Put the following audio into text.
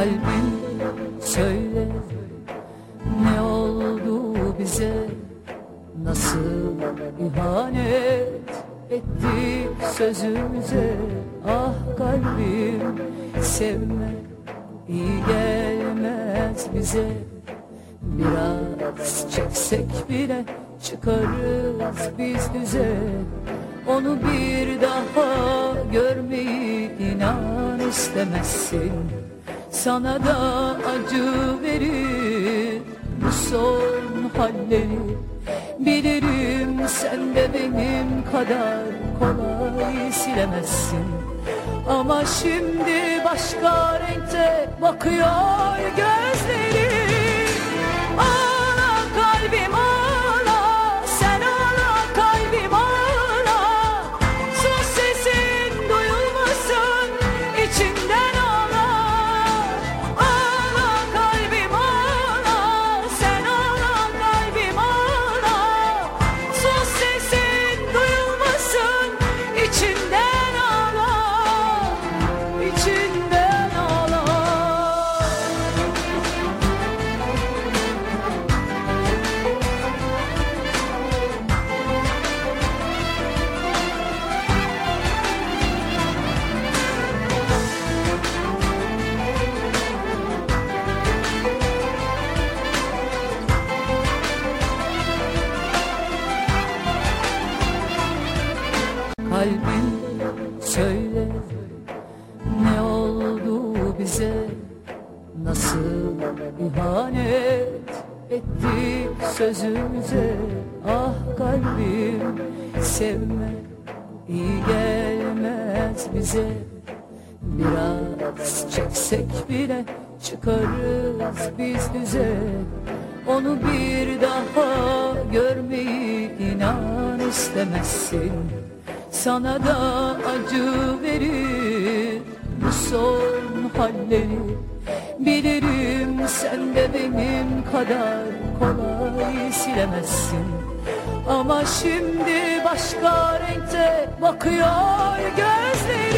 Kalbim söyle, ne oldu bize? Nasıl ihanet ettik sözümüze? Ah kalbim, sevme iyi gelmez bize. Biraz çeksek bile çıkarız biz düze. Onu bir daha görmeyi inan istemezsin. Sana da acı verir bu son halleri. Bilirim sen de benim kadar kolay silemezsin. Ama şimdi başka renkte bakıyor gözleri. Ağla kalbim ağla, sen ağla kalbim ağla. Sus sesin duyulmasın, içinden ağla. Ağla kalbim ağla, sen ağla kalbim ağla. Sus sesin duyulmasın, içinden ağla, içinden ağla. Kalbim söyle, ne oldu bize? Nasıl ihanet ettik sözümüze? Ah kalbim, sevme iyi gelmez bize. Biraz çeksek bile çıkarız biz düze. Onu bir daha görmeyi inan istemezsin. Sana da acı verir bu son halleri. Bilirim sen de benim kadar kolay silemezsin. Ama şimdi başka renkte bakıyor gözleri.